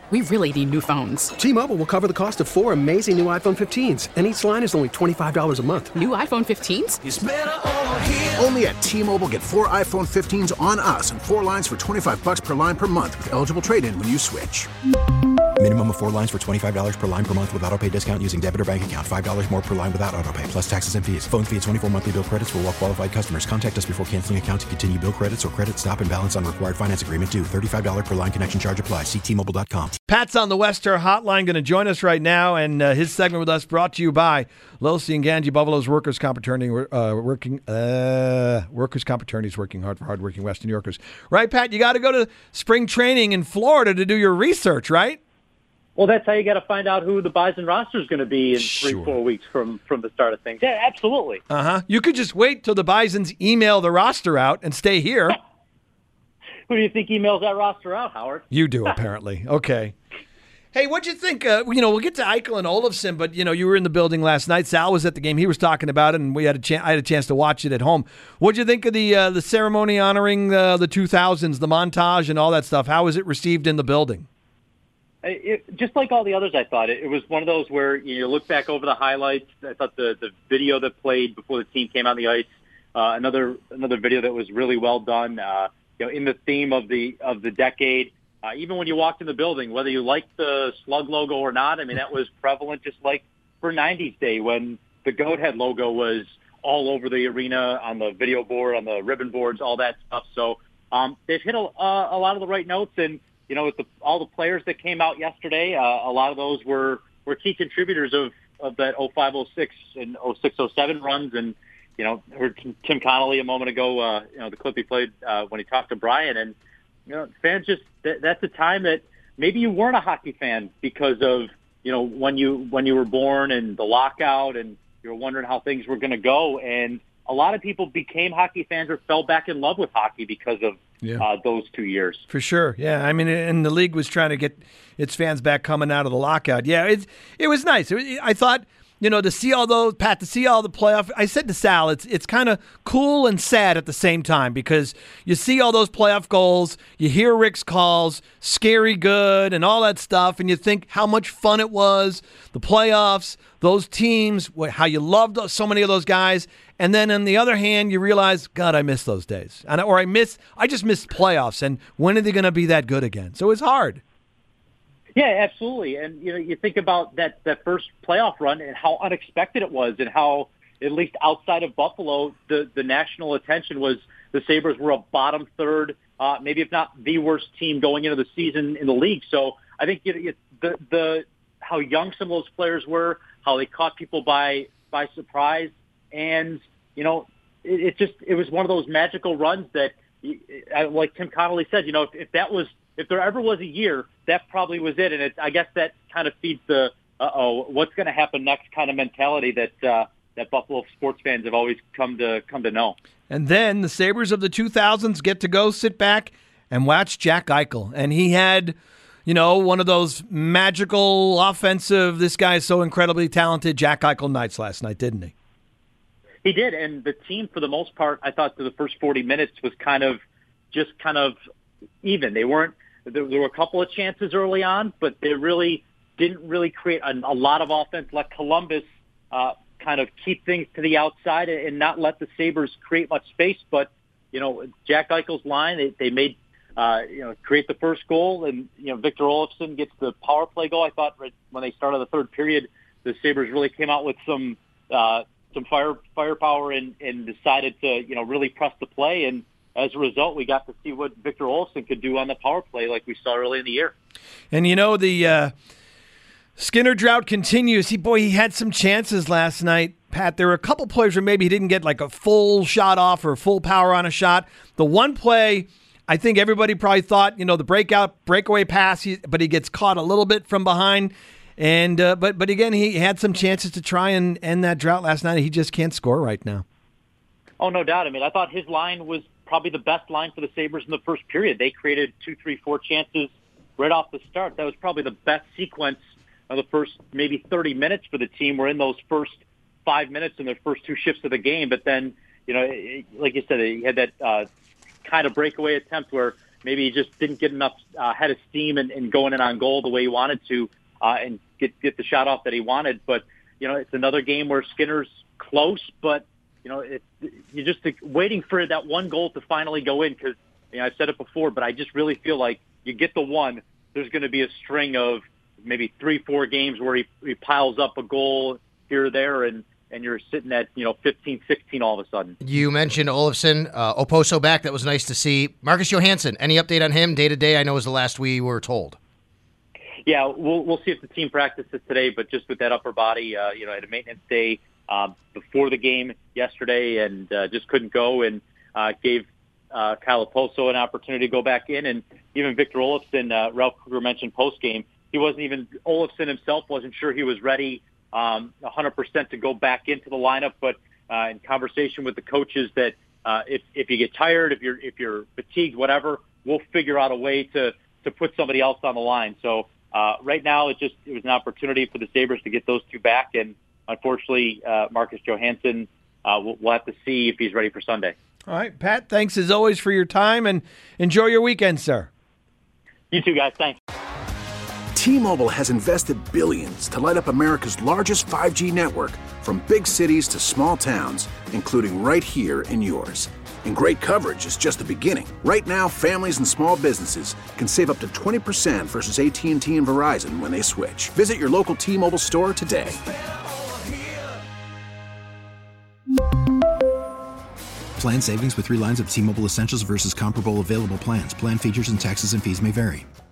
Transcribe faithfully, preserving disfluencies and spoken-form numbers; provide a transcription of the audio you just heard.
we really need new phones. T-Mobile will cover the cost of four amazing new iPhone fifteens, and each line is only twenty-five dollars a month. New iPhone fifteens? It's better over here. Only at T-Mobile, get four iPhone fifteens on us and four lines for twenty-five dollars per line per month with eligible trade-in when you switch. Minimum of four lines for twenty-five dollars per line per month with autopay discount using debit or bank account. five dollars more per line without autopay, plus taxes and fees. Phone fee at twenty-four monthly bill credits for well-qualified customers. Contact us before canceling account to continue bill credits or credit stop and balance on required finance agreement due. thirty-five dollars per line connection charge applies. See T Mobile dot com. Pat's on the Wester Hotline, going to join us right now, and uh, his segment with us brought to you by Losi and Ganji, Buffalo's Workers' Comp Attorney, uh, working, uh, Workers' Comp Attorneys working hard for hardworking Western New Yorkers. Right, Pat? You got to go to spring training in Florida to do your research, right? Well, that's how you got to find out who the Bison roster is going to be in Sure. three, four weeks from, from the start of things. Yeah, absolutely. Uh-huh. You could just wait till the Bisons email the roster out and stay here. Who do you think emails that roster out, Howard? You do, apparently. Okay. Hey, what'd you think? Uh, you know, we'll get to Eichel and Olofsson, but, you know, you were in the building last night. Sal was at the game. He was talking about it, and we had a chan- I had a chance to watch it at home. What'd you think of the uh, the ceremony honoring uh, the two thousands, the montage and all that stuff? How was it received in the building? It, just like all the others, I thought. It, it was one of those where you look back over the highlights. I thought the, the video that played before the team came on the ice, uh, another another video that was really well done, uh, you know, in the theme of the of the decade. Uh, even when you walked in the building, whether you liked the Slug logo or not, I mean, that was prevalent just like for nineties Day when the Goat Head logo was all over the arena, on the video board, on the ribbon boards, all that stuff. So um, they've hit a, uh, a lot of the right notes. And, you know, with the, all the players that came out yesterday, uh, a lot of those were, were key contributors of, of that oh five oh six and oh six oh seven runs. And, you know, heard Tim Connolly a moment ago, uh, you know, the clip he played uh, when he talked to Brian. And, you know, fans just, that, that's a time that maybe you weren't a hockey fan because of, you know, when you when you were born and the lockout and you were wondering how things were going to go. And a lot of people became hockey fans or fell back in love with hockey because of yeah. uh, those two years. For sure. Yeah. I mean, and the league was trying to get its fans back coming out of the lockout. Yeah, it, it was nice. It, I thought, you know, to see all those, Pat, to see all the playoff, I said to Sal, it's it's kind of cool and sad at the same time because you see all those playoff goals, you hear Rick's calls, scary good and all that stuff, and you think how much fun it was, the playoffs, those teams, how you loved so many of those guys, and then on the other hand, you realize, God, I miss those days. And or I miss, I just miss playoffs, and when are they going to be that good again? So it's hard. Yeah, absolutely. And, you know, you think about that, that first playoff run and how unexpected it was and how, at least outside of Buffalo, the, the national attention was the Sabres were a bottom third, uh, maybe if not the worst team going into the season in the league. So I think you know, the, the, how young some of those players were, how they caught people by, by surprise. And, you know, it, it just, it was one of those magical runs that, like Tim Connolly said, you know, if, if that was, if there ever was a year, that probably was it. And it, I guess that kind of feeds the, uh-oh, what's going to happen next kind of mentality that uh, that Buffalo sports fans have always come to come to know. And then the Sabres of the two thousands get to go sit back and watch Jack Eichel. And he had, you know, one of those magical offensive, this guy is so incredibly talented, Jack Eichel nights last night, didn't he? He did. And the team, for the most part, I thought through the first forty minutes was kind of just kind of even. They weren't, There, there were a couple of chances early on, but they really didn't really create a, a lot of offense. Let Columbus uh, kind of keep things to the outside and not let the Sabres create much space. But, you know, Jack Eichel's line, they, they made, uh, you know, create the first goal. And, you know, Victor Olofsson gets the power play goal. I thought right when they started the third period, the Sabres really came out with some uh, some fire firepower and, and decided to, you know, really press the play. And, as a result, we got to see what Victor Olofsson could do on the power play like we saw early in the year. And, you know, the uh, Skinner drought continues. He, boy, he had some chances last night. Pat, there were a couple plays where maybe he didn't get like a full shot off or full power on a shot. The one play, I think everybody probably thought, you know, the breakout, breakaway pass, he, but he gets caught a little bit from behind. And uh, but but again, he had some chances to try and end that drought last night. He just can't score right now. Oh, no doubt. I mean, I thought his line was probably the best line for the Sabres in the first period. They created two, three, four chances right off the start. That was probably the best sequence of the first maybe thirty minutes for the team. Were in those first five minutes in their first two shifts of the game. But then, you know, it, like you said, he had that uh, kind of breakaway attempt where maybe he just didn't get enough uh, head of steam and, and going in on goal the way he wanted to uh, and get get the shot off that he wanted. But, you know, it's another game where Skinner's close, but, you know, it, you're just waiting for that one goal to finally go in because, you know, I've said it before, but I just really feel like you get the one, there's going to be a string of maybe three, four games where he, he piles up a goal here or there, and, and you're sitting at, you know, fifteen, sixteen all of a sudden. You mentioned Olofsson, uh, Oposo back. That was nice to see. Marcus Johansson, any update on him day-to-day? I know was the last we were told. Yeah, we'll we'll see if the team practices today, but just with that upper body, uh, you know, had a maintenance day uh, before the game yesterday and uh, just couldn't go, and uh, gave uh, Kyle Oposo an opportunity to go back in. And even Victor Olofsson, uh, Ralph Kruger mentioned post-game, he wasn't even, Olofsson himself wasn't sure he was ready um, one hundred percent to go back into the lineup, but uh, in conversation with the coaches that uh, if, if you get tired, if you're, if you're fatigued, whatever, we'll figure out a way to, to put somebody else on the line. So uh, right now it just, it was an opportunity for the Sabres to get those two back. And unfortunately, uh, Marcus Johansson, uh, we'll, we'll have to see if he's ready for Sunday. All right, Pat, thanks as always for your time, and enjoy your weekend, sir. You too, guys. Thanks. T-Mobile has invested billions to light up America's largest five G network, from big cities to small towns, including right here in yours. And great coverage is just the beginning. Right now, families and small businesses can save up to twenty percent versus A T and T and Verizon when they switch. Visit your local T-Mobile store today. Plan savings with three lines of T-Mobile Essentials versus comparable available plans. Plan features and taxes and fees may vary.